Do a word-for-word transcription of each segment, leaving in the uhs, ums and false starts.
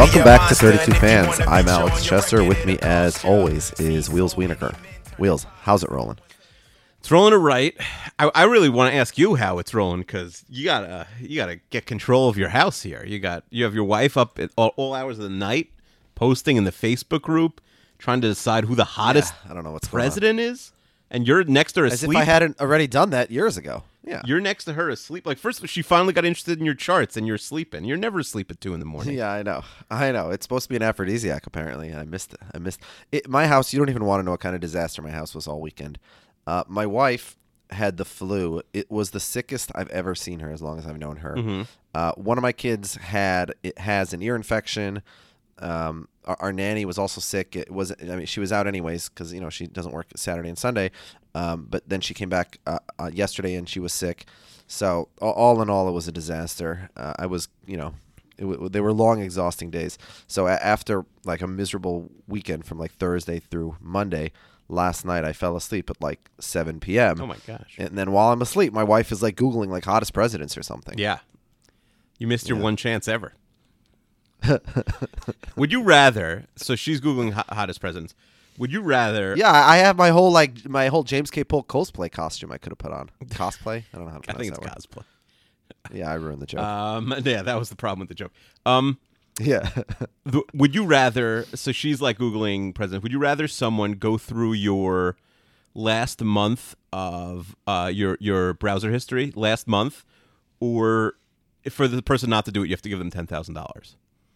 Welcome back to thirty-two Fans. I'm Alex Chester. With me, as always, is Wheels Wienerker. Wheels, how's it rolling? It's rolling it right. I, I really want to ask you how it's rolling because you gotta you gotta get control of your house here. You got you have your wife up at all, all hours of the night, posting in the Facebook group, trying to decide who the hottest yeah, I don't know what's president is, and you're next to her As asleep. if I hadn't already done that years ago. Yeah, You're next to her asleep. Like first, she finally got interested in your charts, and you're sleeping. You're never asleep at two in the morning. Yeah, I know. I know. It's supposed to be an aphrodisiac. Apparently, I missed it. I missed it. My house. You don't even want to know what kind of disaster my house was all weekend. Uh, my wife had the flu. It was the sickest I've ever seen her, as long as I've known her. Mm-hmm. Uh, one of my kids had it has an ear infection. Um, our, our nanny was also sick. It was. I mean, she was out anyways because you know she doesn't work Saturday and Sunday. Um, but then she came back uh, uh, yesterday and she was sick. So all, all in all, it was a disaster. Uh, I was, you know, it w- they were long, exhausting days. So a- after like a miserable weekend from like Thursday through Monday, last night I fell asleep at like seven p.m. Oh my gosh! And then while I'm asleep, my wife is like Googling like hottest presidents or something. Yeah, you missed your Yeah. one chance ever. Would you rather? So she's googling ho- hottest presidents. Would you rather? Yeah, I have my whole like my whole James K. Polk cosplay costume I could have put on. Cosplay? I don't know how to I pronounce think it's that word. cosplay. Yeah, I ruined the joke. Um, yeah, that was the problem with the joke. Um, yeah. th- would you rather? So she's like googling president. Would you rather someone go through your last month of uh, your your browser history last month, or for the person not to do it, you have to give them ten thousand dollars?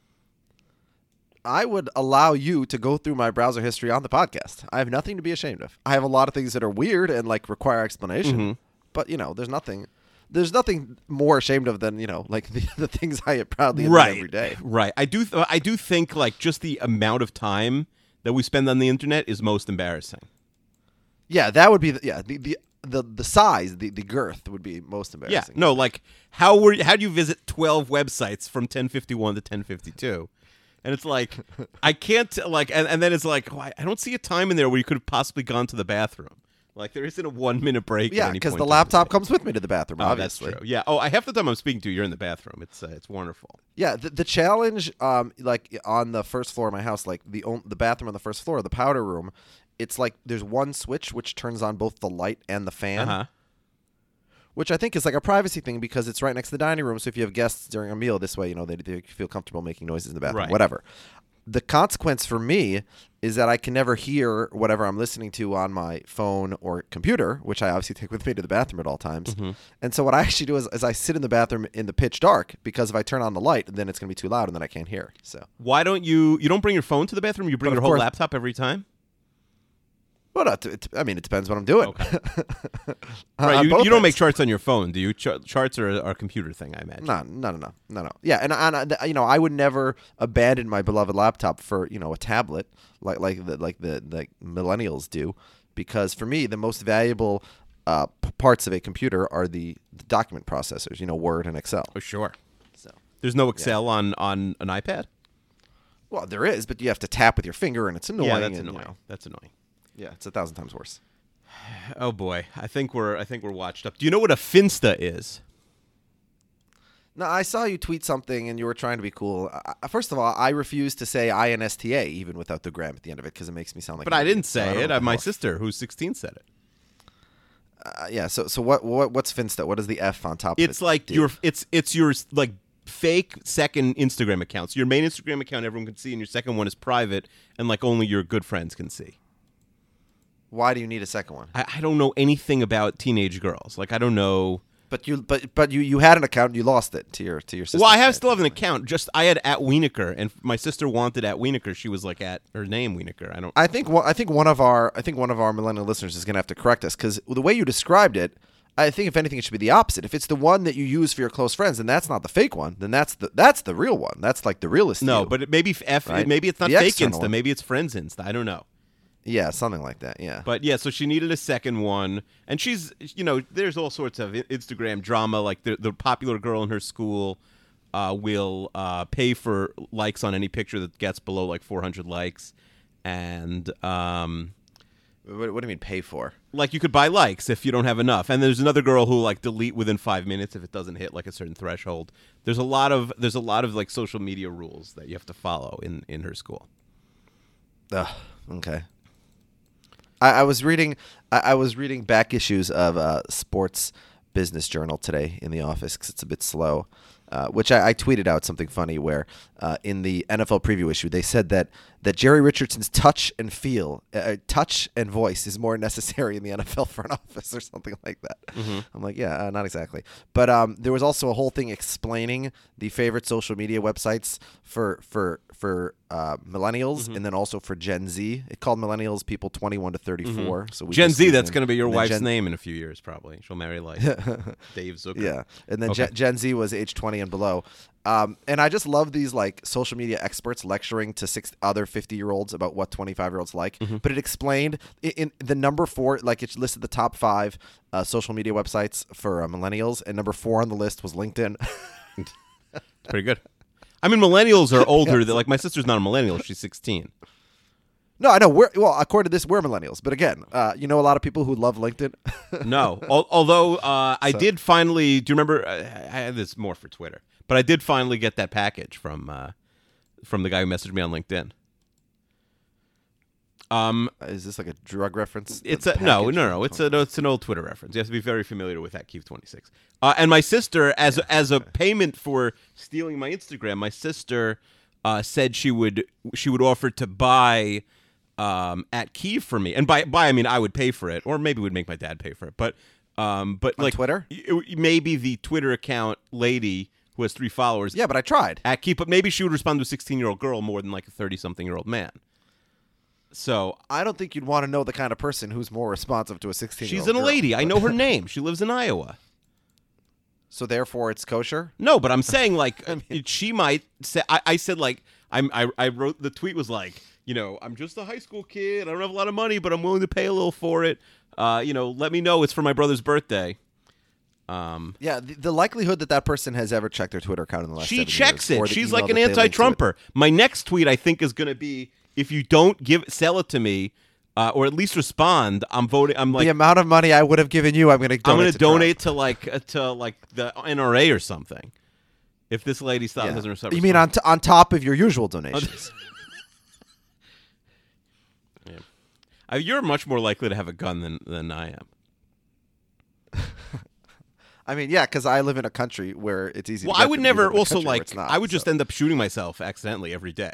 I would allow you to go through my browser history on the podcast. I have nothing to be ashamed of. I have a lot of things that are weird and like require explanation, Mm-hmm. but you know, there's nothing, there's nothing more ashamed of than you know, like the, the things I proudly admit Right, every day. right. I do. Th- I do think like just the amount of time that we spend on the internet is most embarrassing. Yeah, that would be the, yeah the the the, the size, the, the girth would be most Yeah. embarrassing. No. Like how were how do you visit twelve websites from ten fifty-one to ten fifty-two? And it's like, I can't, like, and, and then it's like, oh, I, I don't see a time in there where you could have possibly gone to the bathroom. Like, there isn't a one-minute break. Yeah, because because the laptop comes with me to the bathroom, Oh, obviously. that's true. Yeah. Oh, I half the time I'm speaking to you, you're in the bathroom. It's uh, it's wonderful. Yeah, the, the challenge, um, like on the first floor of my house, like the on, the bathroom on the first floor, the powder room, it's like there's one switch which turns on both the light and the fan, Uh-huh. which I think is like a privacy thing because it's right next to the dining room. So if you have guests during a meal, this way, you know, they, they feel comfortable making noises in the bathroom, Right. whatever. The consequence for me is that I can never hear whatever I'm listening to on my phone or computer, which I obviously take with me to the bathroom at all times. Mm-hmm. And so what I actually do is, is I sit in the bathroom in the pitch dark because if I turn on the light, then it's going to be too loud and then I can't hear. So, Why don't you, you don't bring your phone to the bathroom? You bring But your of whole course- laptop every time? well, not, it, I mean, it depends what I'm doing. Okay. Uh, Right. on You, both you don't make ends. charts on your phone, do you? Ch- charts are, are a computer thing, I imagine. No, no, no, no, no, no. Yeah, and, and uh, you know, I would never abandon my beloved laptop for you know a tablet like like the like the the millennials do, because for me the most valuable uh, p- parts of a computer are the, the document processors. You know, Word and Excel. Oh, sure. So, There's no Excel on, on an iPad? well, there is, but you have to tap with your finger, and it's annoying. yeah, that's and, annoying. You know, That's annoying. yeah, it's a thousand times worse. Oh boy, I think we're I think we're watched up. Do you know what a Finsta is? No, I saw you tweet something, and you were trying to be cool. Uh, first of all, I refuse to say I N S T A even without the gram at the end of it because it makes me sound like. But an I idiot. didn't So I say don't it. know Uh, what the my hell- sister, who's sixteen, said it. Uh, yeah. So so what what what's Finsta? What is the F on top? It's of it like do? your it's it's your like fake second Instagram account. So your main Instagram account everyone can see, and your second one is private, and like only your good friends can see. Why do you need a second one? I, I don't know anything about teenage girls. Like I don't know. But you but but you, you had an account and you lost it to your to your sister. Well, I have still have an account. Just I had at Wienerker, and my sister wanted at Wienerker. She was like at her name Wienerker. I don't. I think one, I think one of our I think one of our millennial listeners is going to have to correct us because the way you described it, I think if anything it should be the opposite. If it's the one that you use for your close friends, then that's not the fake one. Then that's the that's the real one. That's like the realest. no, you. but it, maybe F. Right? Maybe it's not The fake external Insta. one. Maybe it's friends Insta. I don't know. yeah, something like that. Yeah. But yeah, so she needed a second one, and she's, you know, there's all sorts of I- Instagram drama. Like the the popular girl in her school uh, will uh, pay for likes on any picture that gets below like four hundred likes, and um, What, what do you mean pay for? Like you could buy likes if you don't have enough, and there's another girl who like delete within five minutes if it doesn't hit like a certain threshold. There's a lot of there's a lot of like social media rules that you have to follow in, in her school. Ugh, okay. I, I was reading I, I was reading back issues of uh, Sports Business Journal today in the office because it's a bit slow. Uh, which I, I tweeted out something funny where uh, in the N F L preview issue they said that that Jerry Richardson's touch and feel, uh, touch and voice is more necessary in the N F L front office or something like that. Mm-hmm. I'm like, yeah, uh, not exactly. But um, there was also a whole thing explaining the favorite social media websites for for for uh, millennials mm-hmm. and then also for Gen Z. It called millennials people twenty-one to thirty-four. Mm-hmm. So we Gen Z, that's going to be your wife's Gen- name in a few years probably. She'll marry like Dave Zucker. Yeah, and then okay. Gen-, Gen Z was age twenty and below. Um, and I just love these like social media experts lecturing to six other fifty-year-olds about what twenty-five-year-olds like. Mm-hmm. But it explained in, in the number four, like it listed the top five uh, social media websites for uh, millennials, and number four on the list was LinkedIn. Pretty good. I mean, millennials are older. Yeah. Like my sister's not a millennial; she's sixteen. No, I know. We're well, according to this, we're millennials. But again, uh, you know, a lot of people who love LinkedIn. No, Al- although uh, I so. did finally. Do you remember? I, I had this more for Twitter, but I did finally get that package from uh, from the guy who messaged me on LinkedIn. Um, is this like a drug reference? It's a no, no, no. It's a no, it's an old Twitter reference. You have to be very familiar with that. Keith twenty-six. Uh, and my sister, as yeah. as a payment for stealing my Instagram, my sister uh, said she would she would offer to buy um, at Kiev for me. And by buy, I mean I would pay for it, or maybe would make my dad pay for it. But um, but on like Twitter, it, maybe the Twitter account lady who has three followers. Yeah, but I tried at Kiev. But maybe she would respond to a sixteen-year-old girl more than like a thirty-something-year-old man. So I don't think you'd want to know the kind of person who's more responsive to a sixteen-year-old She's a girl. lady. I know her name. She lives in Iowa. So therefore, it's kosher? No, but I'm saying like I mean, she might say. I, I said like I'm. I, I wrote the tweet was like, you know, I'm just a high school kid. I don't have a lot of money, but I'm willing to pay a little for it. Uh, you know, let me know. It's for my brother's birthday. Um, yeah, the, the likelihood that that person has ever checked their Twitter account in the last she seven checks years, it. She's like an anti-Trumper. My next tweet, I think, is going to be if you don't give sell it to me. Uh, or at least respond. I'm voting. I'm like the amount of money I would have given you. I'm going to. I'm going to donate to like uh, to like the N R A or something. If this lady stops, yeah. doesn't respond. You mean on t- on top of your usual donations? Yeah, uh, you're much more likely to have a gun than than I am. I mean, yeah, because I live in a country where it's easy. Well, to I would never. Also, like not, I would just so. end up shooting myself accidentally every day.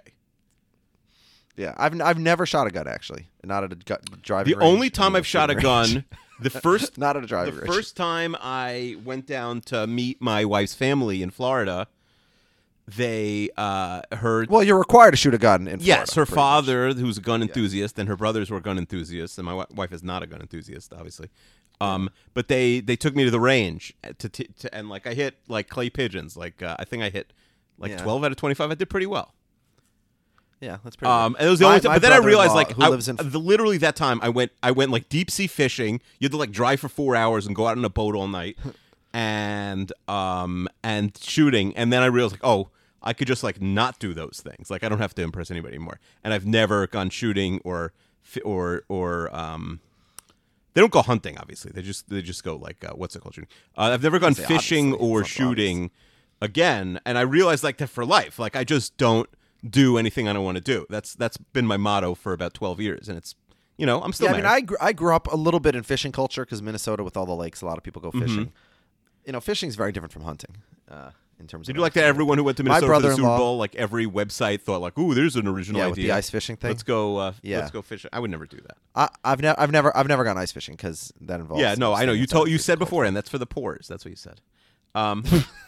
Yeah, I've I've never shot a gun actually, not at a gu- driving. The range, only time I've shot a range. gun, the first not at a driving. The range. first time I went down to meet my wife's family in Florida, they uh, heard. Well, you're required to shoot a gun in Florida. Yes, her father, much. who's a gun yeah. enthusiast, and her brothers were gun enthusiasts, and my w- wife is not a gun enthusiast, obviously. Um, but they, they took me to the range to, t- to and like I hit like clay pigeons, like uh, I think I hit like yeah. twelve out of twenty-five. I did pretty well. Yeah, that's pretty. Um, good. and it was the my, only time. But then I realized, like, who I, lives in the, literally that time, I went, I went like deep sea fishing. You had to like drive for four hours and go out on a boat all night, and um, and shooting. And then I realized, like, oh, I could just like not do those things. Like, I don't have to impress anybody anymore. And I've never gone shooting or or or um, they don't go hunting. Obviously, they just they just go like uh, what's it called? Shooting. Uh, I've never gone fishing or shooting again. And I realized like that for life. Like, I just don't do anything I don't want to do. That's that's been my motto for about twelve years, and it's you know I'm still. Yeah, married. I mean, I grew, I grew up a little bit in fishing culture because Minnesota, with all the lakes, a lot of people go fishing. Mm-hmm. You know, fishing is very different from hunting. Uh, in terms Did of you like that? Everyone who went to Minnesota for the Super Bowl, like every website thought, like, "Ooh, there's an original yeah, idea." with the ice fishing thing. Let's go. Uh, yeah. let's go fishing. I would never do that. I, I've never, I've never, I've never gone ice fishing because that involves. Yeah, no, I know. You told, you said before, and that's for the pores. That's what you said. Um,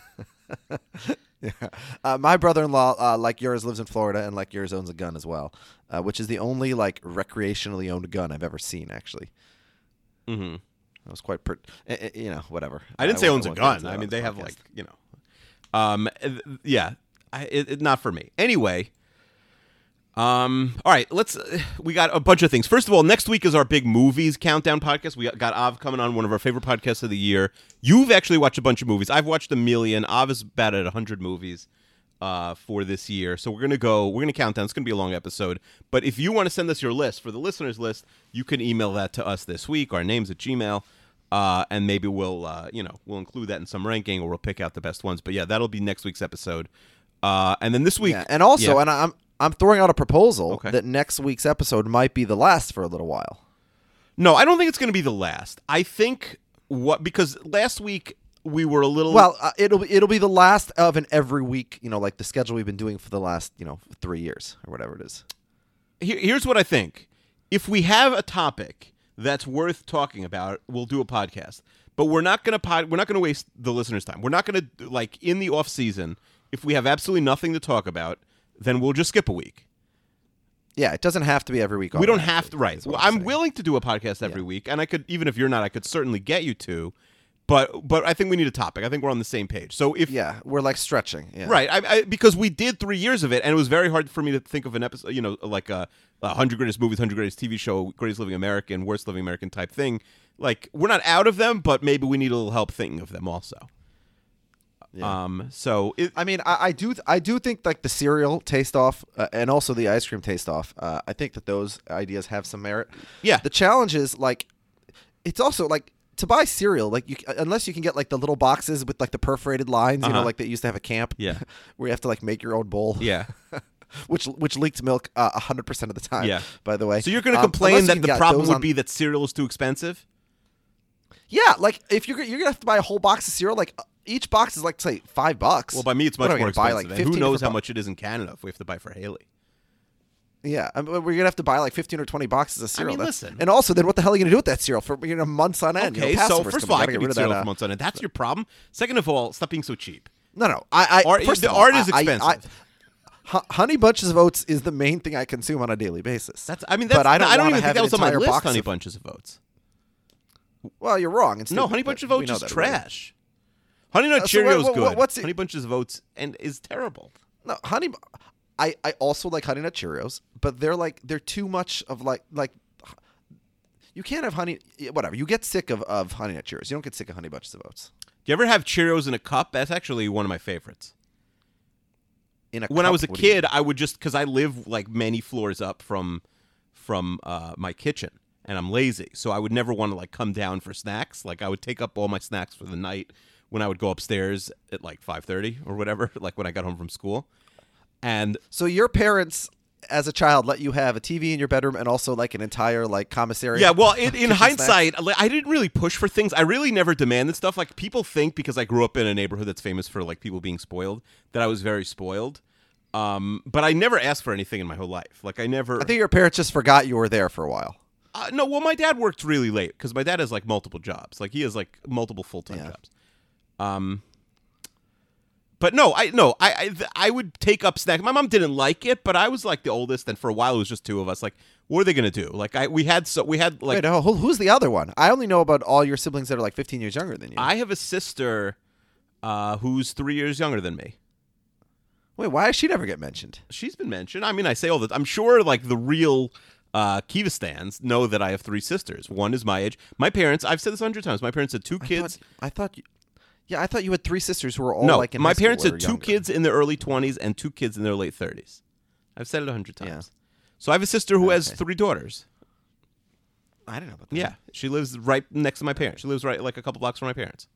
yeah. Uh, my brother-in-law, uh, like yours, lives in Florida, and like yours owns a gun as well, uh, which is the only like recreationally owned gun I've ever seen. Actually, mm-hmm. I was quite, per- uh, you know, whatever. I didn't I say owns a gun. I mean, they have podcast. like you know, um, yeah, I, it, it, not for me. Anyway. Um. All right. Let's. Uh, we got a bunch of things. First of all, next week is our big movies countdown podcast. We got Av coming on, one of our favorite podcasts of the year. You've actually watched a bunch of movies. I've watched a million. Av is about at a hundred movies. uh, for this year. So we're gonna go. We're gonna count down. It's gonna be a long episode. But if you want to send us your list for the listeners list, you can email that to us this week. Our names at Gmail, uh, and maybe we'll uh, you know we'll include that in some ranking, or we'll pick out the best ones. But yeah, that'll be next week's episode. Uh, and then this week, yeah, and also, yeah. and I'm I'm throwing out a proposal Okay. that next week's episode might be the last for a little while. No, I don't think it's going to be the last. I think what because last week we were a little Well, uh, it'll it'll be the last of an every week, you know, like the schedule we've been doing for the last, you know, three years or whatever it is. Here, here's what I think. If we have a topic that's worth talking about, we'll do a podcast. But we're not going to pod, we're not going to waste the listeners' time. We're not going to like in the off season, if we have absolutely nothing to talk about, then we'll just skip a week. Yeah, it doesn't have to be every week. We don't have to, right? is what Well, I'm I'm saying. willing to do a podcast every Yeah. week, and I could, even if you're not, I could certainly get you to. But but I think we need a topic. I think we're on the same page. So if Yeah, we're like stretching. Yeah. right, I, I, because we did three years of it, and it was very hard for me to think of an episode, you know, like a, a hundred greatest movies, hundred greatest T V show, greatest living American, worst living American type thing. Like we're not out of them, but maybe we need a little help thinking of them also. Yeah. Um. So it, I mean, I, I do I do think like the cereal taste off uh, and also the ice cream taste off. Uh, I think that those ideas have some merit. yeah, The challenge is like, it's also like to buy cereal, like you unless you can get like the little boxes with like the perforated lines, you know, Uh-huh. like they used to have a camp. Yeah. Where you have to like make your own bowl. yeah. which which leaked milk a uh, hundred percent of the time. Yeah. By the way. So you're going to Um, complain unless you that can the get problem those would on- be that cereal is too expensive? Yeah, like if you're you're gonna have to buy a whole box of cereal, like each box is like say five bucks. Well, by me, it's What much am I more gonna buy, expensive. like, and who fifteen knows different how bo- much it is in Canada if we have to buy for Haley? Yeah, I mean, we're gonna have to buy like fifteen or twenty boxes of cereal. mean, That's- listen. and also then what the hell are you gonna do with that cereal for you know months on end? Okay, you know, so Passover's first of coming. all, I Gotta can get eat rid of cereal that, uh, for months on end. That's your problem. Second of all, stop being so cheap. No, no. I, I Art- first the of all, art is I- I- expensive. I- Hu- Honey Bunches of Oats is the main thing I consume on a daily basis. That's. I mean, that's. but I don't, I don't wanna even think have that an was on my entire list. box Honey of- Bunches of Oats. Well, you're wrong. It's No, stupid, Honey but Bunches of we Oats know is that already. trash. Honey Nut Uh, so Cheerios what- what- good. what's it- Honey Bunches of Oats and is terrible. No, honey. Bu- I, I also like Honey Nut Cheerios, but they're like they're too much of like like. You can't have honey. Whatever. You get sick of, of Honey Nut Cheerios. You don't get sick of Honey Bunches of Oats. Do you ever have Cheerios in a cup? That's actually one of my favorites. In a When I cup, was a what do you kid, I would just because I live like many floors up from from uh, my kitchen, and I'm lazy, so I would never want to like come down for snacks. Like I would take up all my snacks for the night when I would go upstairs at like five thirty or whatever, like when I got home from school. And So your parents, as a child, let you have a T V in your bedroom and also like an entire like commissary. yeah, well, in, in kitchen hindsight, like, I didn't really push for things. I really never demanded stuff. Like people think because I grew up in a neighborhood that's famous for like people being spoiled that I was very spoiled. Um, but I never asked for anything in my whole life. Like I never. I think your parents just forgot you were there for a while. Uh, no, well, my dad worked really late because my dad has like multiple jobs. Like he has like multiple full time Yeah. jobs. Um, but no, I no, I, I th- I would take up snacks. My mom didn't like it, but I was like the oldest, and for a while it was just two of us. Like, what are they gonna do? Like, I we had so we had like Wait, oh, who, who's the other one? I only know about all your siblings that are like fifteen years younger than you. I have a sister uh, who's three years younger than me. Wait, why does she never get mentioned? She's been mentioned. I mean, I say all that. I'm sure like the real uh, Kiva stands know that I have three sisters. One is my age. My parents. I've said this a hundred times. My parents had two I kids. thought, I thought you, yeah, I thought you had three sisters who were all No, like in my high school parents or had two younger. kids in their early twenties and two kids in their late thirties. I've said it a hundred times. Yeah. So I have a sister who has Okay. three daughters. I didn't know about that. Yeah, she lives right next to my parents. She lives right like a couple blocks from my parents.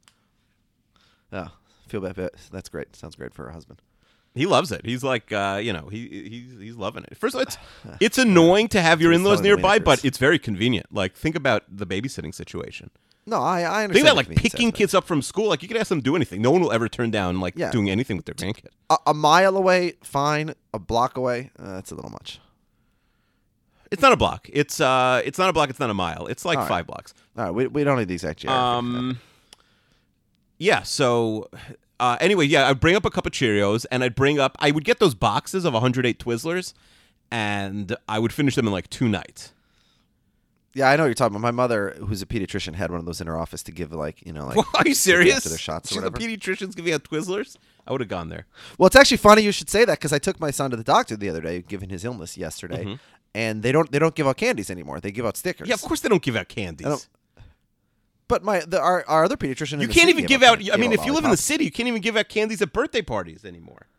Oh, feel bad. bad. That's great. Sounds great for her husband. He loves it. He's like, uh, you know, he he's he's loving it. First of all, it's it's annoying to have your He's in-laws selling the nearby, but Waitress. it's very convenient. Like, think about the babysitting situation. No, I I understand. Think about the like convenience picking aspect. kids up from school. Like, you could ask them to do anything. No one will ever turn down like Yeah. doing anything with their grandkid. A, a mile away, fine. A block away, uh, that's a little much. It's not a block. It's uh, it's not a block. It's not a mile. It's like All right. five blocks. All right, we we don't need the exact geography. Um, yeah. So, uh, anyway, yeah, I'd bring up a cup of Cheerios, and I'd bring up. I would get those boxes of one hundred eight Twizzlers, and I would finish them in like two nights. Yeah, I know what you're talking about. My mother, who's a pediatrician, had one of those in her office to give like you know like. Are you serious? after their shots or She's a whatever. pediatrician's giving out Twizzlers. I would have gone there. Well, it's actually funny you should say that because I took my son to the doctor the other day, given his illness yesterday, Mm-hmm. and they don't they don't give out candies anymore. They give out stickers. Yeah, of course they don't give out candies. I don't- But my the, our our other pediatrician. in You the can't city even gave give out. candy- I gave mean, out if you live in the lollipops. city, you can't even give out candies at birthday parties anymore.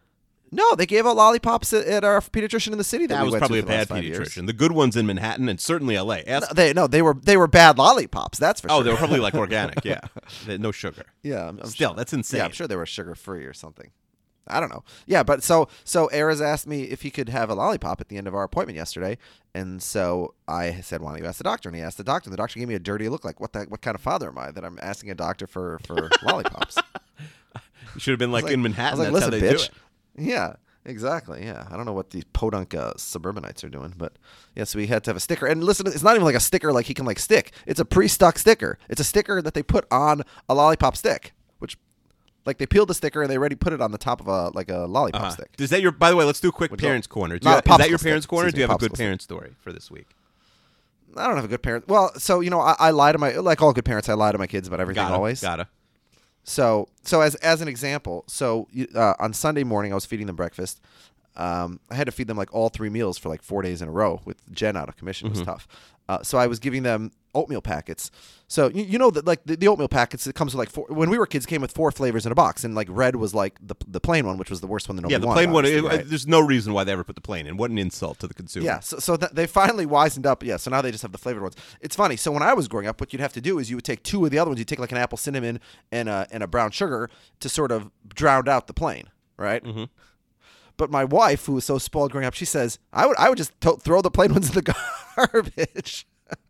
No, they gave out lollipops at, at our pediatrician in the city. That, That we was went probably to a for the last bad five years. pediatrician. The good ones in Manhattan and certainly L A. Ask, No, they no, they were they were bad lollipops. That's for oh, sure. they were probably like organic. Yeah, They- no sugar. yeah, I'm, I'm Still, sure. that's insane. Yeah, I'm sure they were sugar free or something. I don't know. Yeah, but so so Ares asked me if he could have a lollipop at the end of our appointment yesterday, and so I said, "Why don't you ask the doctor?" And he asked the doctor, and the doctor gave me a dirty look, like, "What the what kind of father am I that I'm asking a doctor for for lollipops?" You should have been like, like- in I Manhattan. was like, That's "Listen, how they bitch." do it. Yeah, exactly. Yeah, I don't know what these podunk uh, suburbanites are doing, but yeah, so we had to have a sticker. And listen, it's not even like a sticker like he can like stick. It's a pre-stuck sticker. It's a sticker that they put on a lollipop stick, which like they peeled the sticker and they already put it on the top of a like a lollipop Uh-huh. stick. Is that your? By the way, let's do a quick Which parents' corner. Do not you, a is that your popsicle parents' stick. corner? Or Excuse do you me, have a good popsicle stick. parent story for this week? I don't have a good parent. Well, so you know, I, I lie to my like all good parents. I lie to my kids about everything Gotta, always. gotta. So, so as as an example, so uh, on Sunday morning, I was feeding them breakfast. Um, I had to feed them like all three meals for like four days in a row with Jen out of commission. It was tough. Uh, so I was giving them oatmeal packets. So you, you know that like the, the oatmeal packets, it comes with like four. When we were kids, it came with four flavors in a box, and like red was like the the plain one, which was the worst one that nobody Yeah, the wanted, plain one. obviously, it- right? There's no reason why they ever put the plain in. What an insult to the consumer. Yeah, so, so th- they finally wisened up. Yeah, so now they just have the flavored ones. It's funny. So when I was growing up, what you'd have to do is you would take two of the other ones. You'd take like an apple cinnamon and a, and a brown sugar to sort of drown out the plain, right? Mm-hmm. But my wife, who was so spoiled growing up, she says, I would I would just to- throw the plain ones in the garbage.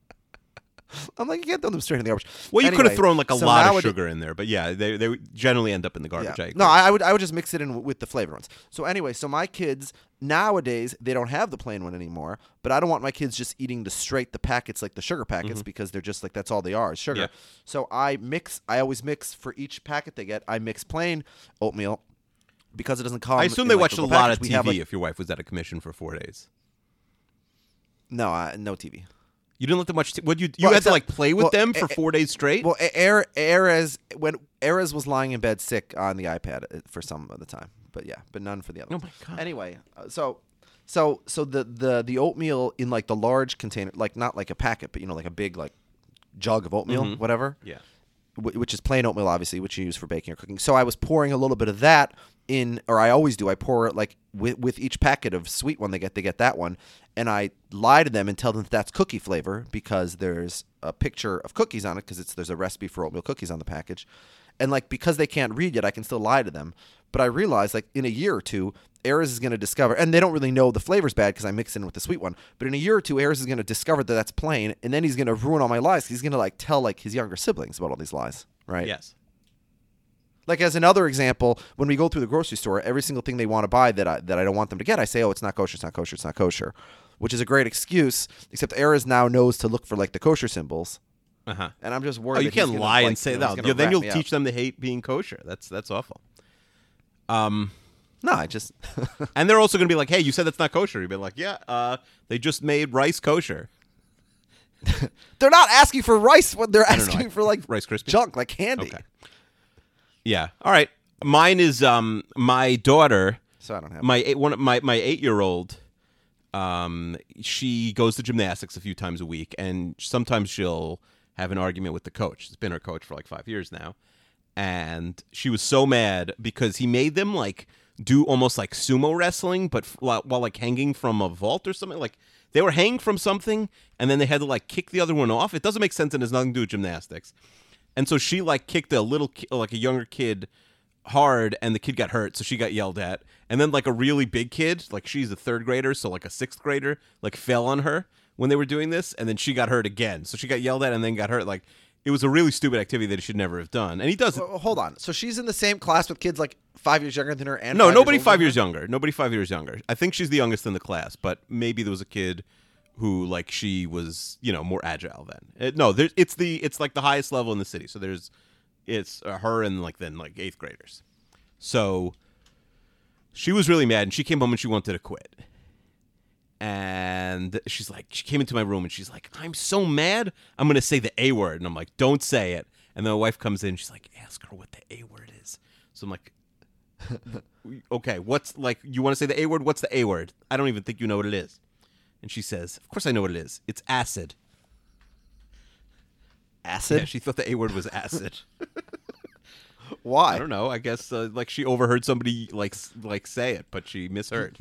I'm like, you can't throw them straight in the garbage. Well, you could have Anyway, thrown like a so lot of nowadays- sugar in there, but yeah, they they generally end up in the garbage. Yeah. I agree. No, I, I would I would just mix it in w- with the flavored ones. So anyway, so my kids nowadays they don't have the plain one anymore, but I don't want my kids just eating the straight the packets like the sugar packets because they're just like that's all they are is sugar. Yeah. So I mix I always mix for each packet they get. I mix plain oatmeal because it doesn't come. I assume in, they like, watched the a little lot package. of We T V have, like- if your wife was out of commission for four days. no, uh, no T V. You didn't let them watch. T- what you you Well, had to except- like play with well, them for eh, four days straight. Well, Ares, Ares when Ares was lying in bed sick on the iPad uh, for some of the time, but yeah, but none for the other. Oh ones. my God. Anyway, uh, so so so the the the oatmeal in like the large container, like not like a packet, but you know like a big like jug of oatmeal, whatever. yeah. wh- Which is plain oatmeal, obviously, which you use for baking or cooking. So I was pouring a little bit of that in, or I always do. I pour it like with, with each packet of sweet one they get, they get that one, and I lie to them and tell them that that's cookie flavor because there's a picture of cookies on it because it's there's a recipe for oatmeal cookies on the package, and like because they can't read yet, I can still lie to them. But I realize like in a year or two, Ares is going to discover, and they don't really know the flavor's bad because I mix it in with the sweet one. But in a year or two, Ares is going to discover that that's plain, and then he's going to ruin all my lies. He's going to like tell like his younger siblings about all these lies, right? Yes. Like as another example, when we go through the grocery store, every single thing they want to buy that I that I don't want them to get, I say, "Oh, it's not kosher, it's not kosher, it's not kosher," which is a great excuse. Except Ares now knows to look for like the kosher symbols, Uh huh. and I'm just worried. Oh, you that he's can't gonna, lie like, and say you know, he's that. gonna Yeah, then rat you'll me out. teach them to hate being kosher. That's that's awful. Um, No, I just and they're also going to be like, "Hey, you said that's not kosher." You'd be like, "Yeah, uh, they just made rice kosher." they're not asking for rice when they're don't know. asking for like Rice Krispies? junk, like candy. Okay. Yeah. All right. Mine is um my daughter. So I don't have My eight, one of my my eight year old. Um, she goes to gymnastics a few times a week, and sometimes she'll have an argument with the coach. It's been her coach for like five years now, and she was so mad because he made them like do almost like sumo wrestling, but f- while, while like hanging from a vault or something. Like they were hanging from something, and then they had to like kick the other one off. It doesn't make sense, and has nothing to do with gymnastics. And so she like kicked a little ki- like a younger kid hard, and the kid got hurt, so she got yelled at. And then like a really big kid, like she's a third grader, so like a sixth grader, like fell on her when they were doing this, and then she got hurt again. So she got yelled at and then got hurt. Like it was a really stupid activity that he should never have done. And he does it. Well, hold on. So she's in the same class with kids like five years younger than her, and No, five nobody years older five than years her? younger. Nobody five years younger. I think she's the youngest in the class, but maybe there was a kid who like she was, you know, more agile then. It, no, there's it's the it's like the highest level in the city. So there's it's uh, her and like then like eighth graders. So she was really mad, and she came home and she wanted to quit. And she's like, she came into my room and she's like, "I'm so mad. I'm gonna say the A word." And I'm like, "Don't say it." And then my wife comes in. She's like, "Ask her what the A word is." So I'm like, "Okay, what's like? You want to say the A word? What's the A word? I don't even think you know what it is." And she says, "Of course I know what it is. It's acid." Acid. Yeah, she thought the A word was acid. Why? I don't know. I guess uh, like she overheard somebody like s- like say it, but she misheard.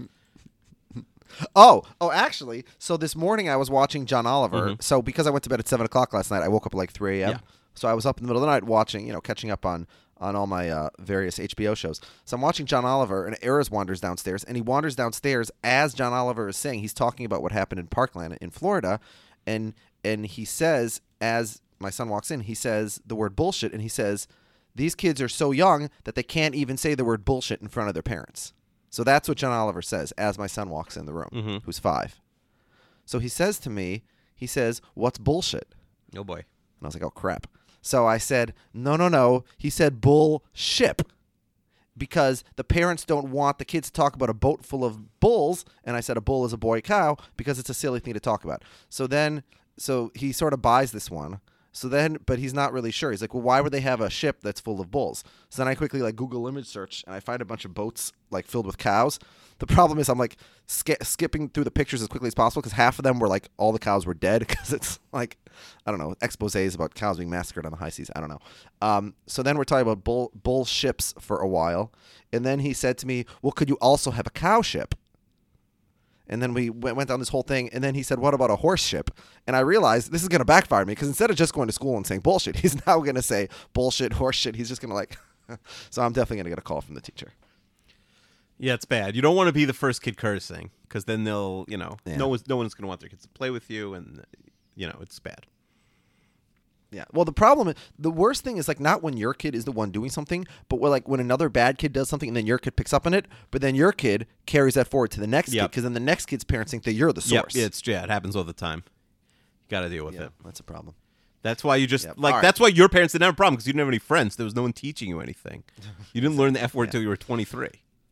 Oh, oh, actually, so this morning I was watching John Oliver. Mhm. So because I went to bed at seven o'clock last night, I woke up at like three a.m. Yeah. So I was up in the middle of the night watching, you know, catching up on on all my uh, various H B O shows. So I'm watching John Oliver, and Eras wanders downstairs, and he wanders downstairs as John Oliver is saying he's talking about what happened in Parkland in Florida, and and he says as my son walks in, he says the word bullshit, and he says these kids are so young that they can't even say the word bullshit in front of their parents. So that's what John Oliver says as my son walks in the room, Mhm. who's five. So he says to me, he says, "What's bullshit?" Oh boy. And I was like, oh, crap. So I said, no, no, no. He said bullship because the parents don't want the kids to talk about a boat full of bulls. And I said a bull is a boy cow because it's a silly thing to talk about. So then, so he sort of buys this one. So then, but he's not really sure. He's like, well, why would they have a ship that's full of bulls? So then I quickly like Google image search and I find a bunch of boats like filled with cows. The problem is I'm like sk- skipping through the pictures as quickly as possible because half of them were like all the cows were dead because it's like, I don't know, exposés about cows being massacred on the high seas. I don't know. Um, so then we're talking about bull, bull ships for a while. And then he said to me, well, could you also have a cow ship? And then we went, went down this whole thing. And then he said, what about a horse ship? And I realized this is going to backfire me because instead of just going to school and saying bullshit, he's now going to say bullshit, horse shit. He's just going to like, so I'm definitely going to get a call from the teacher. Yeah, it's bad. You don't want to be the first kid cursing because then they'll, you know, Yeah. no one's no one's going to want their kids to play with you, and you know it's bad. Yeah. Well, the problem, the worst thing is like not when your kid is the one doing something, but when, like when another bad kid does something and then your kid picks up on it, but then your kid carries that forward to the next Yep. kid because then the next kid's parents think that you're the source. Yep, it's yeah, it happens all the time. You got to deal with Yeah, it. that's a problem. That's why you just Yep. like All right. that's why your parents didn't have a problem because you didn't have any friends. There was no one teaching you anything. You didn't learn the F word Yeah. till you were twenty-three.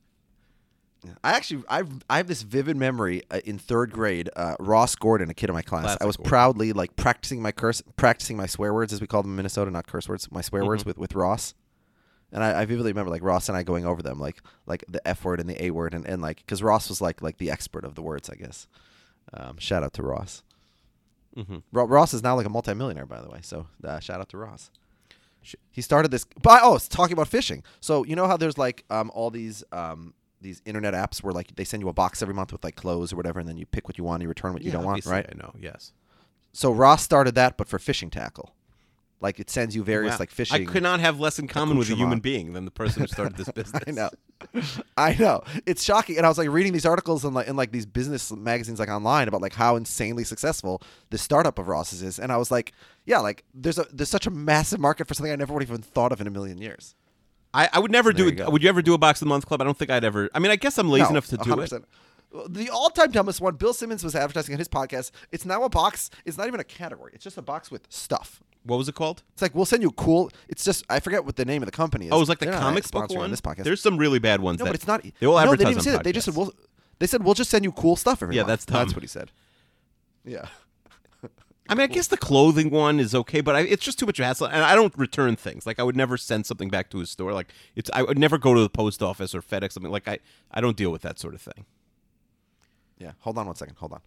I actually, I've, I have this vivid memory uh, in third grade. Uh, Ross Gordon, a kid in my class, Classic I was Gordon. proudly like practicing my curse, practicing my swear words as we call them in Minnesota, not curse words, my swear words Mm-hmm. with, with Ross. And I, I vividly remember like Ross and I going over them, like like the F word and the A word, and, and like because Ross was like like the expert of the words, I guess. Um, shout out to Ross. Mm-hmm. Ro- Ross is now like a multimillionaire, by the way. So uh, shout out to Ross. He started this. But oh, it's talking about fishing. So you know how there's like um all these um these internet apps where like they send you a box every month with like clothes or whatever, and then you pick what you want, and you return what you don't want, right? I know. Yes. So Ross started that, but for fishing tackle. Like it sends you various Wow. like fishing. I could not have less in common with a human accoutrement. being than the person who started this business. I know. I know. It's shocking. And I was like reading these articles in like in like these business magazines like online about like how insanely successful the startup of Ross's is. And I was like, yeah, like there's a there's such a massive market for something I never would have even thought of in a million years. I, I would never There do you it. go. Would you ever do a box of the month club? I don't think I'd ever. I mean, I guess I'm lazy No, enough to do one hundred it. percent. The all-time dumbest one, Bill Simmons was advertising on his podcast. It's now a box. It's not even a category. It's just a box with stuff. What was it called? It's like we'll send you cool. It's just I forget what the name of the company is. Oh, it was like the They're not comic book sponsoring one. This podcast. There's some really bad ones. no, that, but it's not. They all no, advertise they didn't even on say that. They just said podcasts. we'll. They said we'll just send you cool stuff every Yeah, month. that's dumb. That's what he said. Yeah. I mean, I guess the clothing one is okay, but I, it's just too much hassle. And I don't return things. Like I would never send something back to a store. Like it's, I would never go to the post office or FedEx something. Like I, I don't deal with that sort of thing. Yeah. Hold on one second. Hold on.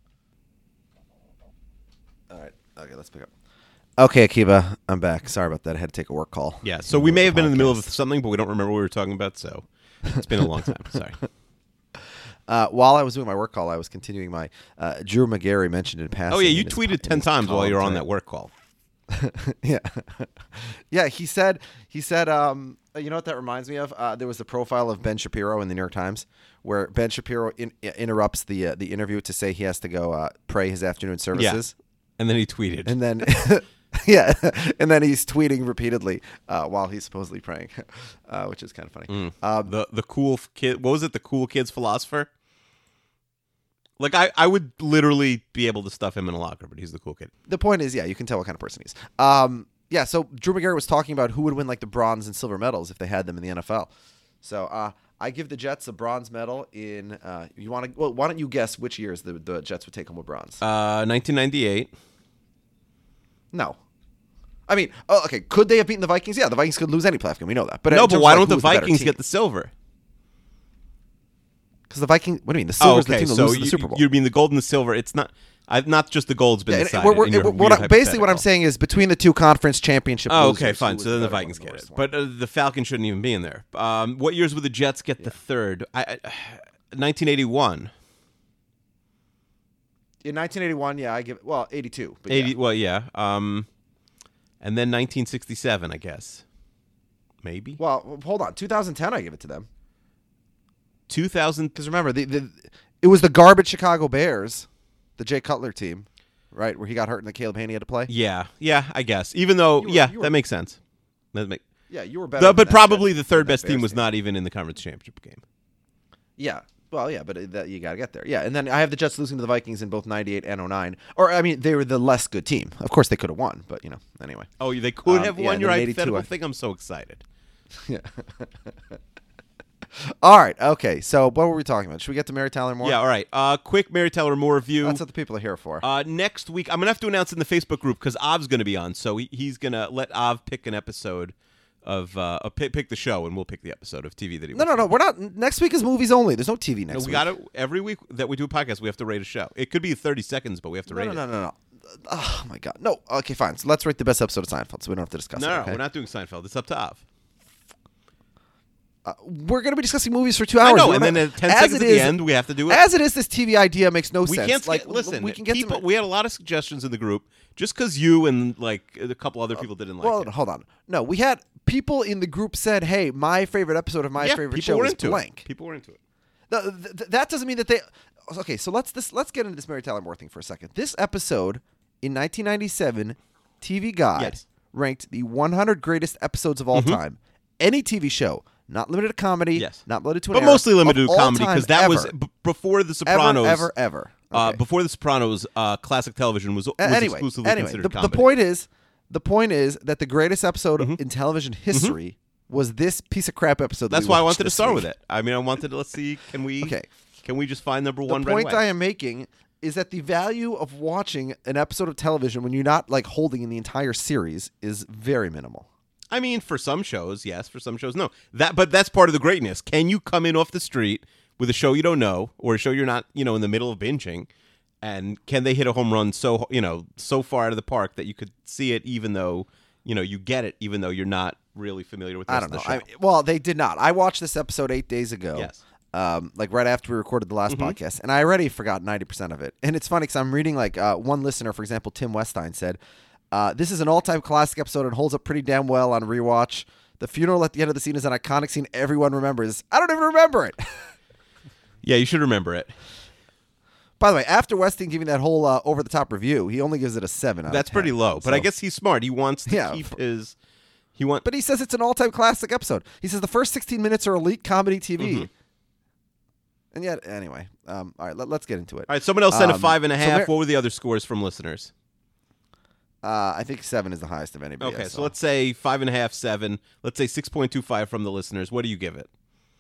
All right. Okay, let's pick up. Okay, Akiva, I'm back. Sorry about that. I had to take a work call. Yeah. So we may have been in the middle of Podcast. something, but we don't remember what we were talking about. So it's been a long time. Sorry. Uh, while I was doing my work call, I was continuing my. Uh, Drew McGarry mentioned in passing. Oh yeah, you in his- tweeted in ten his times while you were on column that work call. yeah, yeah. He said. He said. Um, you know what that reminds me of? Uh, there was a profile of Ben Shapiro in the New York Times where Ben Shapiro in, interrupts the uh, the interview to say he has to go uh, pray his afternoon services, And then he tweeted. and then. Yeah, and then he's tweeting repeatedly uh, while he's supposedly praying, uh, which is kind of funny. Mm. Um, the the cool f- kid. What was it? The cool kid's philosopher. Like I, I would literally be able to stuff him in a locker, but he's the cool kid. the point is, yeah, you can tell what kind of person he's. Um, yeah, so Drew McGarry was talking about who would win like the bronze and silver medals if they had them in the N F L. So uh, I give the Jets a bronze medal in. Uh, you want to? Well, why don't you guess which years the, the Jets would take home with bronze? Uh, nineteen ninety-eight. No. I mean, oh, okay. Could they have beaten the Vikings? Yeah, the Vikings could lose any playoff game. We know that. But No, in but terms why of, like, don't the who's better Vikings team- get the silver? Because the Vikings. What do you mean? The Oh, silver's okay. the team that So loses you, the Super Bowl. you mean the gold and the silver? It's not. I've not just the gold's been Yeah, decided. we're, we're, in your what weird I- basically, what I'm hypothetical. saying is between the two conference championship. Oh, losers, okay, who fine. was So then the better one, Vikings the get it, worst one. but uh, the Falcons shouldn't even be in there. Um, what years would the Jets get the third? I, I, nineteen eighty-one. In nineteen eighty-one, yeah, I give it. Well, eighty-two. But eighty. yeah. Well, yeah. Um, and then nineteen sixty-seven, I guess. Maybe. Well, hold on. two thousand ten, I give it to them. two thousand. Because remember, the, the it was the garbage Chicago Bears, the Jay Cutler team, right, where he got hurt and the Caleb Haney had to play. Yeah, yeah. I guess. Even though, You were- yeah, you were- that makes sense. That make. Yeah, you were better. The, than but that- probably that- the third than that best team Bears was not even in the conference championship game. Yeah. Well, yeah, but it- that, you got to get there. Yeah, and then I have the Jets losing to the Vikings in both ninety-eight and oh nine. Or, I mean, they were the less good team. Of course, they could have won, but, you know, anyway. Oh, they could Um, have yeah, won and your then in eighty-two, hypothetical I- thing. I'm so excited. Yeah. All right. Okay. So, what were we talking about? Should we get to Mary Tyler Moore? Yeah. All right. Uh, quick Mary Tyler Moore review. That's what the people are here for. Uh, next week, I'm gonna have to announce in the Facebook group because Av's gonna be on, so he, he's gonna let Av pick an episode of uh, uh pick, pick the show, and we'll pick the episode of T V that he. no, no, no. We're not. Next week is movies only. There's no T V next No, week. we got it every week that we do a podcast. We have to rate a show. It could be thirty seconds, but we have to No, rate no, it. no, no, no. Oh, my God. No. Okay, fine. So, let's rate the best episode of Seinfeld so we don't have to discuss No, it. no, okay? we're not doing Seinfeld. It's up to Av. Uh, we're going to be discussing movies for two I hours. know, We're and not- then at ten as seconds it at is- the end, we have to do it. As it is, this T V idea makes no we sense. can't like, sk- listen. we can get people, to we had a lot of suggestions in the group. Just because you and like a couple other people didn't like well, it. hold on. No, we had people in the group said, "Hey, my favorite episode of my yeah, favorite people show were is into blank." it. People were into it. Th- th- th- that doesn't mean that they. Okay, so let's this let's get into this Mary Tyler Moore thing for a second. This episode in nineteen ninety-seven, T V Guide Yes. ranked the one hundred greatest episodes of all Mhm. time. Any T V show, not limited to comedy, Yes. not limited to an But era, mostly limited of to all comedy time because that ever, was b- before The ever, Sopranos. ever, ever. Uh, Okay. before The Sopranos, uh, classic television was, was A- anyway, exclusively anyway, considered the, the comedy. point is, the point is that the greatest episode Mhm. in television history was this piece of crap episode. that That's we why I watched wanted to this start week. with it. I mean, I wanted to let's see. Can we? Okay. Can we just find number one The right point away? I am making is that the value of watching an episode of television when you're not like holding in the entire series is very minimal. I mean, for some shows, yes. For some shows, no. That, but that's part of the greatness. Can you come in off the street with a show you don't know, or a show you're not, you know, in the middle of binging, and can they hit a home run so, you know, so far out of the park that you could see it, even though, you know, you get it, even though you're not really familiar with the I rest don't know. of the show. I, well, they did not. I watched this episode eight days ago. Yes. Um, like right after we recorded the last Mhm. podcast, and I already forgot ninety percent of it. And it's funny because I'm reading like uh, one listener, for example, Tim Westine said, uh, "This is an all-time classic episode and holds up pretty damn well on rewatch. The funeral at the end of the scene is an iconic scene everyone remembers. I don't even remember it." Yeah, you should remember it. By the way, after Westing giving that whole uh, over-the-top review, he only gives it a seven. Out That's of ten. pretty low, but I So- guess he's smart. He wants to Yeah, keep for- his. He want. But he says it's an all-time classic episode. He says the first sixteen minutes are elite comedy T V. Mhm. And yet, anyway, um, all right, let, let's get into it. All right, someone else sent a Um, five and a so half. Mar- what were the other scores from listeners? Uh, I think seven is the highest of anybody. Okay, I so saw. let's say five and a half, seven. Let's say six point two five from the listeners. What do you give it?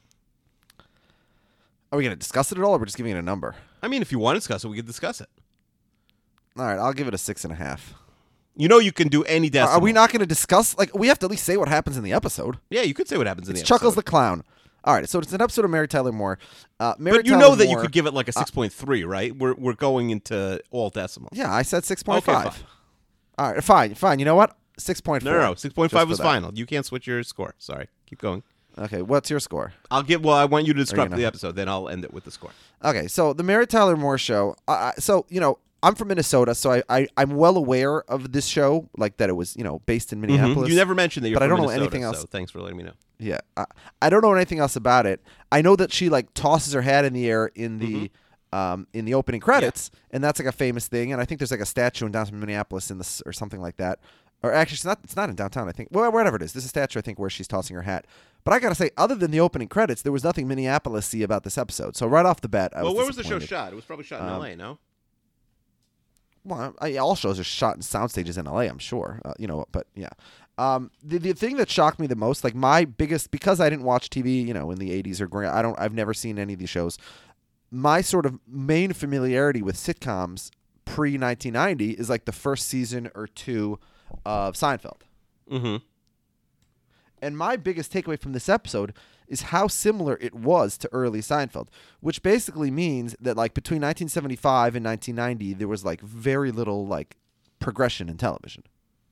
Are we going to discuss it at all, or we're just giving it a number? I mean, if you want to discuss it, we could discuss it. All right, I'll give it a six and a half. You know, you can do any Are, decimal. are we not going to discuss? Like, we have to at least say what happens in the episode. Yeah, you could say what happens in It's the Chuckles episode. the Clown. All right, so it's an episode of Mary Tyler Moore. Uh, Mary But you Tyler know that you Moore- could give it like a six point three, right? We're we're going into all decimals. Yeah, I said six point five. Okay, fine. All right, fine, fine. You know what? Six point four. No, no, no. six point five Just was for that. final. You can't switch your score. Sorry. Keep going. Okay, what's your score? I'll give. Well, I want you to describe gonna- the episode, then I'll end it with the score. Okay, so the Mary Tyler Moore show. Uh, so you know, I'm from Minnesota, so I, I I'm well aware of this show, like that it was you know based in Minneapolis. Mhm. You never mentioned that you're but I from don't know Minnesota, anything else. So thanks for letting me know. Yeah, I, I don't know anything else about it. I know that she like tosses her hat in the air in the um in the opening credits, and that's like a famous thing. And I think there's like a statue in downtown Minneapolis in this or something like that. Or actually, it's not. It's not in downtown. I think. Well, wherever it is, there's a statue I think where she's tossing her hat. But I gotta say, other than the opening credits, there was nothing Minneapolis-y about this episode. So right off the bat, I Well, was where was the show disappointed. shot? It was probably shot in Um, L A, no? Well, I, all shows are shot in sound stages in L A, I'm sure. Uh, you know, but yeah. Um, the the thing that shocked me the most, like my biggest, because I didn't watch T V, you know, in the eighties or growing, I don't, I've never seen any of these shows. My sort of main familiarity with sitcoms pre nineteen ninety is like the first season or two of Seinfeld. Mm-hmm. And my biggest takeaway from this episode is how similar it was to early Seinfeld, which basically means that like between nineteen seventy-five and nineteen ninety, there was like very little like progression in television.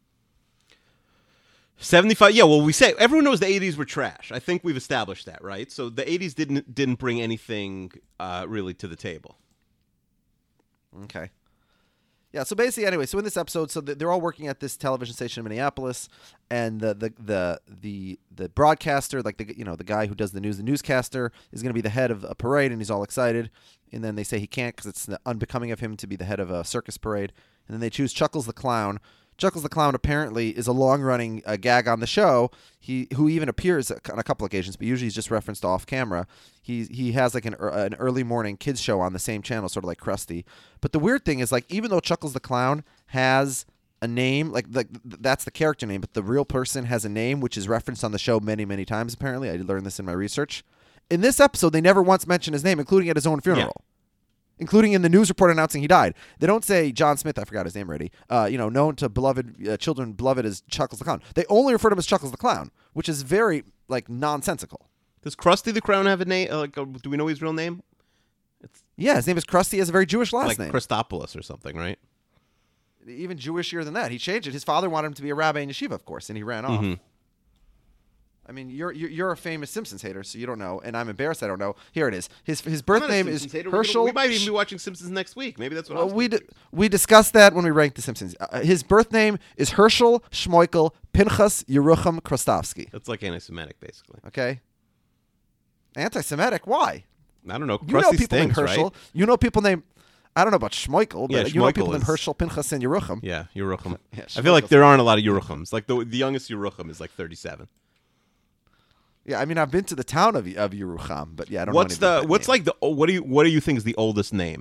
seventy-five Yeah, well, we say everyone knows the eighties were trash. I think we've established that, right? So the eighties didn't didn't bring anything uh, really to the table. Okay. Yeah, so basically, anyway, so in this episode, so they're all working at this television station in Minneapolis, and the the the the, the broadcaster, like the you know the guy who does the news, the newscaster, is going to be the head of a parade, and he's all excited. And then they say he can't because it's unbecoming of him to be the head of a circus parade. And then they choose Chuckles the Clown. Chuckles the Clown apparently is a long-running uh, gag on the show. He who even appears on a couple occasions, but usually he's just referenced off camera. He he has like an an early morning kids show on the same channel, sort of like Krusty. But the weird thing is, like, even though Chuckles the Clown has a name, like like that's the character name, but the real person has a name which is referenced on the show many many times. Apparently, I learned this in my research. In this episode, they never once mention his name, including at his own funeral. Yeah. Including in the news report announcing he died. They don't say John Smith, I forgot his name already, uh, you know, known to beloved uh, children beloved as Chuckles the Clown. They only refer to him as Chuckles the Clown, which is very, like, nonsensical. Does Krusty the Clown have a name? Uh, like, uh, do we know his real name? It's Yeah, his name is Krusty. He has a very Jewish last like name. Like Christopoulos or something, right? Even Jewisher than that. He changed it. His father wanted him to be a rabbi in yeshiva, of course, and he ran off. Mm-hmm. I mean, you're you're a famous Simpsons hater, so you don't know, and I'm embarrassed I don't know. Here it is. His his birth name is hater. Herschel. We might even be watching Simpsons next week. Maybe that's what. Well, I was we d- we discussed that when we ranked the Simpsons. Uh, his birth name is Herschel Shmoikel Pinchas Yerucham Krostovsky. That's like anti-Semitic, basically. Okay. Anti-Semitic? Why? I don't know. You know Krusty people stinks, named Herschel. right? You know people named. I don't know about Shmoikel, but Yeah, you know people Shmoikel named is- Herschel Pinchas and Yerucham. Yeah, Yerucham. Yeah, I feel like Shmoikel's- there aren't a lot of Yeruchams. Like the the youngest Yerucham is like thirty-seven. Yeah, I mean, I've been to the town of of Yerucham, but yeah, I don't What's know. the any what's name. like the what do you what do you think is the oldest name?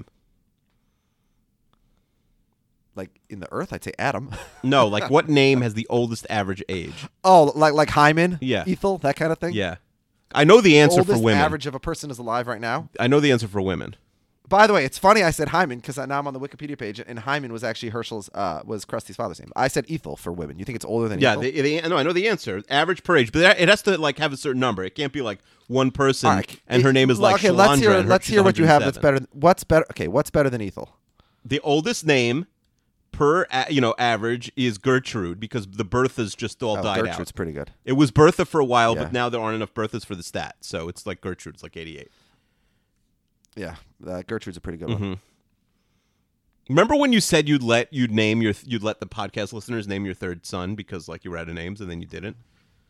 like in the earth? I'd say Adam. No, like what name has the oldest average age? Oh, like like Hyman, Yeah. Ethel, that kind of thing. Yeah, I know the answer Oldest for women. average of a person is alive right now. I know the answer for women. By the way, it's funny I said Hyman because now I'm on the Wikipedia page, and Hyman was actually Herschel's uh, was Krusty's father's name. I said Ethel for women. You think it's older than Yeah, Ethel? the, the, no, I know the answer. Average per age, but that- it has to like have a certain number. It can't be like one person All right. and her name is like okay. Shalandra Let's hear and her- let's she's hear what you have that's one hundred better. What's better? Okay, what's better than Ethel? The oldest name per a- you know average is Gertrude because the Berthas just all Oh, died Gertrude's out. pretty good. It was Bertha for a while, Yeah. but now there aren't enough Berthas for the stat, so it's like Gertrude's like eighty-eight. Yeah, uh, Gertrude's a pretty good Mm-hmm. one. Remember when you said you'd let you'd name your you'd let the podcast listeners name your third son because like you were out of names and then you didn't?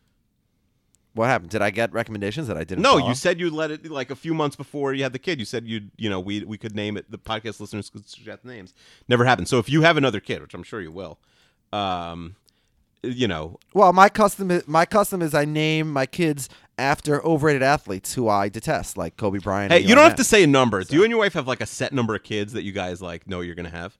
What happened? Did I get recommendations that I didn't? No, follow? you said you'd let it like a few months before you had the kid. You said you'd you know we we could name it. The podcast listeners could suggest names. Never happened. So if you have another kid, which I'm sure you will, um, you know, Well, my custom is, my custom is I name my kids after overrated athletes who I detest, like Kobe Bryant. hey, and you don't Lionel have to Messi. say a number. Do you and your wife have like a set number of kids that you guys like know you're gonna have?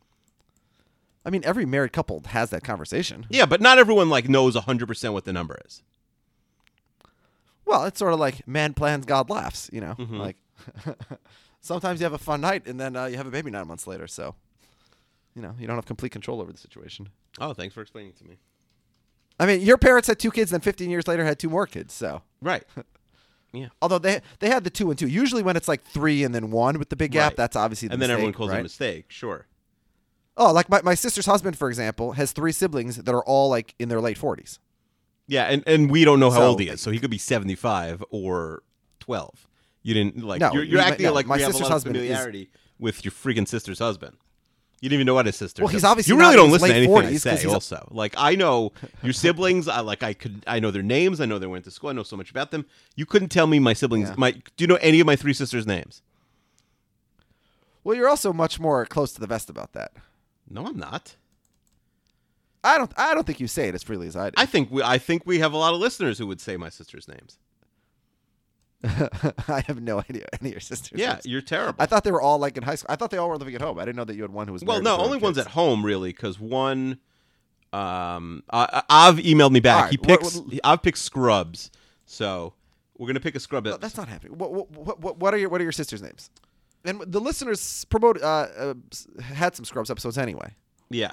I mean, every married couple has that conversation. Yeah, but not everyone like knows one hundred percent what the number is. Well, it's sort of like man plans, God laughs. You know, Mhm. like sometimes you have a fun night and then uh, you have a baby nine months later. So, you know, you don't have complete control over the situation. Oh, thanks for explaining it to me. I mean, your parents had two kids, then fifteen years later had two more kids. So, Right. Yeah. although they they had the two and two. Usually, when it's like three and then one with the big gap, Right. that's obviously the And then mistake, everyone calls right? it a mistake. Sure. Oh, like my, my sister's husband, for example, has three siblings that are all like in their late forties. Yeah, and, and we don't know how So- old he is, so he could be seventy-five or twelve. You didn't like No, you're, you're you- acting no, like my we have a sister's lot of husband is- familiarity with your freaking sister's husband. You didn't even know what his sister. Well, does. he's obviously you really not in don't his listen to late anything I forties 'cause say. he's a- Also, like I know your siblings. I like I could I know their names. I know they went to school. I know so much about them. You couldn't tell me my siblings. Yeah. My do you know any of my three sisters' names? Well, you're also much more close to the vest about that. No, I'm not. I don't. I don't think you say it as freely as I do. I think we I think we have a lot of listeners who would say my sisters' names. I have no idea any of your sisters. Yeah, names. you're terrible. I thought they were all like in high school. I thought they all were living at home. I didn't know that you had one who was. Well, married no, with her only own ones kids. at home, really, because one, um, uh, Av emailed me back. All right, he what- picks. what- he- Av picks Scrubs, so we're gonna pick a Scrub. No, that's not happening. What, what, what, what are your What are your sisters' names? And the listeners promote uh, uh, had some Scrubs episodes anyway. Yeah.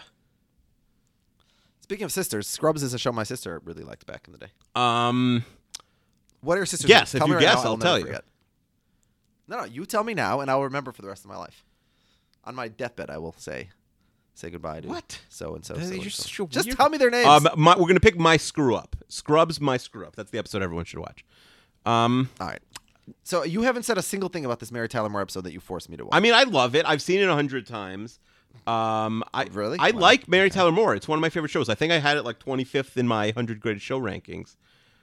Speaking of sisters, Scrubs is a show my sister really liked back in the day. Um, What are your sisters' Guess. names? If Tell you me right guess, now, I'll never tell you. forget. No, no, you tell me now, and I'll remember for the rest of my life. On my deathbed, I will say, say goodbye to What? so and so. That- so you're and so. such a Just weird- tell me their names. Um, my, we're gonna pick my screw up. Scrubs, my screw up. That's the episode everyone should watch. Um, All right. So you haven't said a single thing about this Mary Tyler Moore episode that you forced me to watch. I mean, I love it. I've seen it a hundred times. Um, I Really? I Wow. like Mary Tyler Moore. It's one of my favorite shows. I think I had it like twenty-fifth in my one hundred greatest show rankings.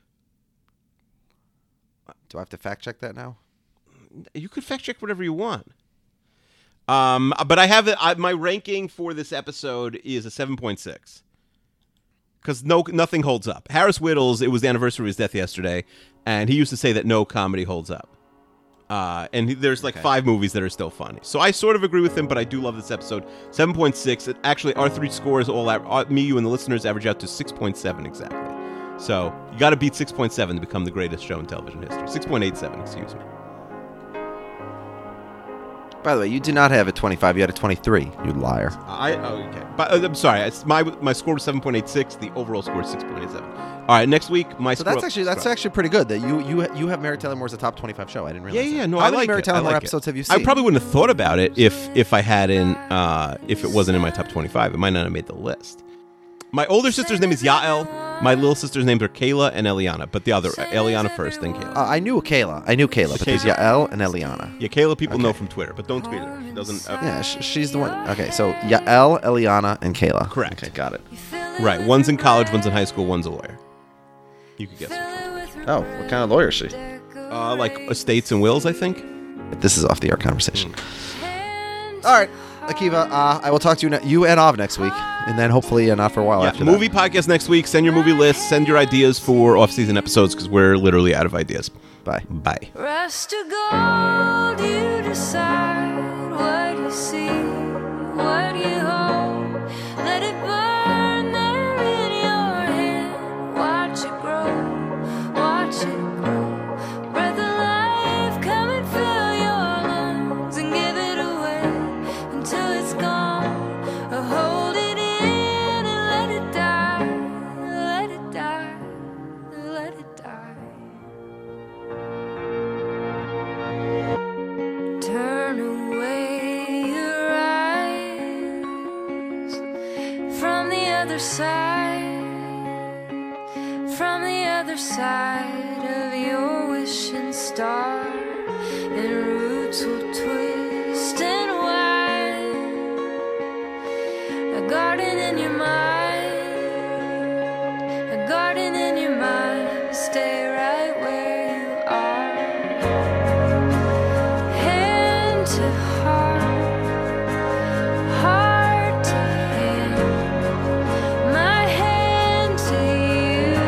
Do I have to fact check that now? You could fact check whatever you want. Um, but I have it. I, my ranking for this episode is a seven point six because no, nothing holds up. Harris Whittles. It was the anniversary of his death yesterday, and he used to say that no comedy holds up. Uh, and he, there's like Okay. five movies that are still funny. So I sort of agree with him, but I do love this episode. seven point six. It, actually, our three scores, all av- uh, me, you, and the listeners average out to six point seven exactly. So you got to beat six point seven to become the greatest show in television history. six point eight seven, excuse me. By the way, you did not have a twenty-five. You had a twenty-three. You liar. I oh, okay, but uh, I'm sorry. It's my my score was seven point eight six. The overall score is six point eight seven. All right, next week my So score. that's actually that's actually pretty good. That you you you have Mary Tyler Moore as a top twenty-five show. I didn't yeah realize. yeah that. no How I many like Mary it. Tyler I Moore like episodes it. have you seen? I probably wouldn't have thought about it if if I hadn't uh, if it wasn't in my top twenty-five. It might not have made the list. My older sister's name is Yael. My little sister's names are Kayla and Eliana, but the other Eliana first, then Kayla. Uh, I knew Kayla. I knew Kayla, but there's Kayla. Yael and Eliana. Yeah, Kayla people know Okay. from Twitter, but don't tweet her. She doesn't. Uh, Yeah, sh- she's the one. Okay, so Yael, Eliana, and Kayla. Correct. Okay, got it. Right. One's in college, one's in high school, one's a lawyer. You could guess which one. Oh, what kind of lawyer is she? Uh, like estates and wills, I think. This is off the air conversation. All right, Akiva, uh, I will talk to you ne- you and Av next week, and then hopefully uh, not for a while Yeah, after movie that. podcast next week. Send your movie list. Send your ideas for off-season episodes because we're literally out of ideas. Bye. Bye. Rest of gold, you decide what you see, what you hold. Let it burn there in your hand. Watch it grow, watch it grow. Breath of life, come and fill your lungs and give it away until it's gone. Or hold it in and let it die, let it die, let it die. Turn away your eyes from the other side, from the other side of your wishing star, and roots will twist and wind. A garden in your mind, a garden in your mind. Stay right where you are. Hand to heart, heart to hand, my hand to you.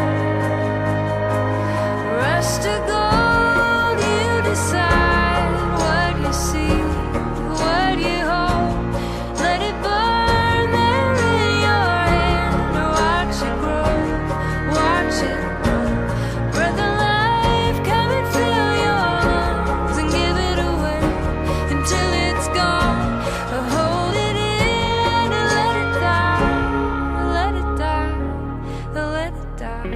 Rest of gold, you decide what you see, what you hold. Let it burn there in your hand. Watch it grow, watch it grow. Breath of life, come and fill your lungs and give it away until it's gone. Or hold it in and let it die, let it die, let it die.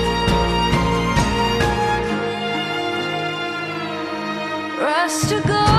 Rest to go.